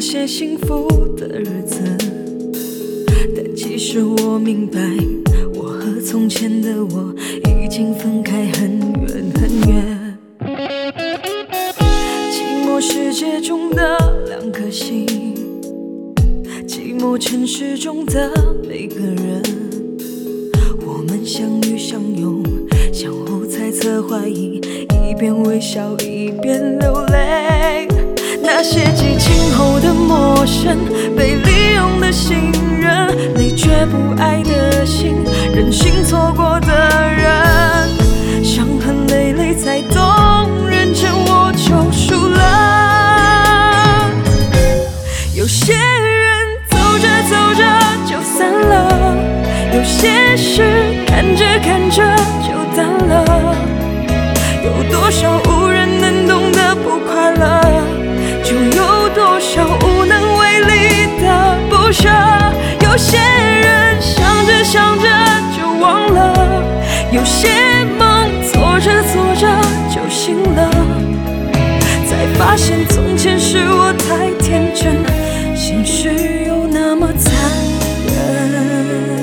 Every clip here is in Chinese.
些幸福的日子，但其实我明白，我和从前的我已经分开很远很远。寂寞世界中的两颗心，寂寞城市中的每个人，我们相遇相拥，相互猜测怀疑，一边微笑一边流泪。那些激情后的陌生，被利用的信任，累却不爱的心，任性错过的人，伤痕累累才懂，认真我就输了。有些人走着走着就散了，有些事看着看着就淡了，有多少无人能懂的不快乐，就有多少无能为力的不舍。有些人想着想着就忘了，有些梦做着做着就醒了，才发现从前是我太天真，现实又那么残忍。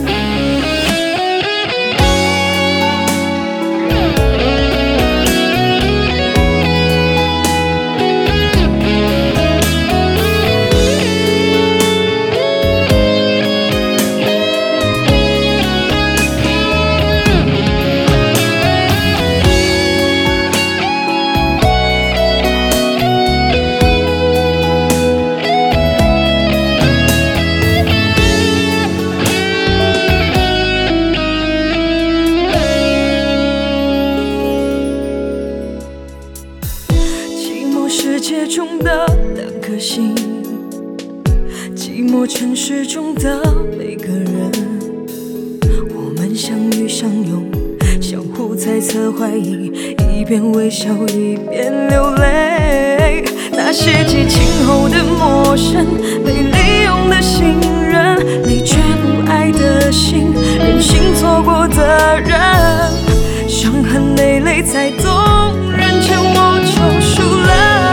世界中的两颗心，寂寞城市中的每个人，我们相遇相拥，相互猜测怀疑，一边微笑一边流泪。那些激情后的陌生，被利用的信任，累却不爱的心，任性错过的人，伤痕累累才懂，认真我就输了。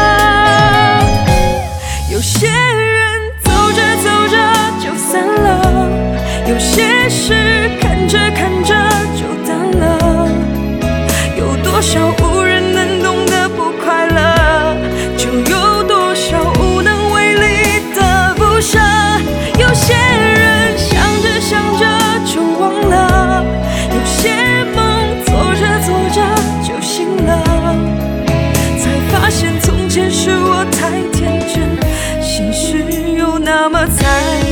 有些人走着走着就散了，有些事看着看着就淡了，有多少无人能懂的不快乐，就有多少无能为力的不舍。有些人想着想着就忘了，有些梦做着做着就醒了，才发现从前是我太天真，现实又那么残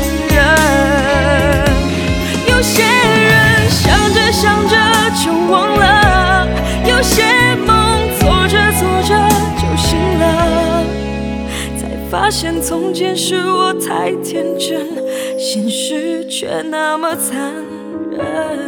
忍。有些人想着想着就忘了，有些梦做着做着就醒了，才发现从前是我太天真，现实却那么残忍。